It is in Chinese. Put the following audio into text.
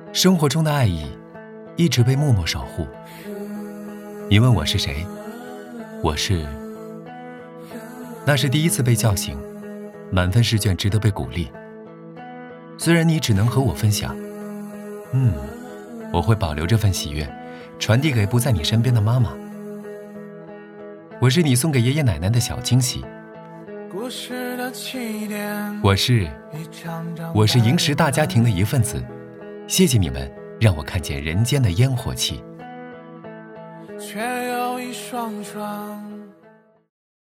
生活中的爱意一直被默默守护。你问我是谁？我是……那是第一次被叫醒，满分试卷值得被鼓励。虽然你只能和我分享，我会保留这份喜悦，传递给不在你身边的妈妈。我是你送给爷爷奶奶的小惊喜。我是萤石大家庭的一份子，谢谢你们让我看见人间的烟火气。 却有一双双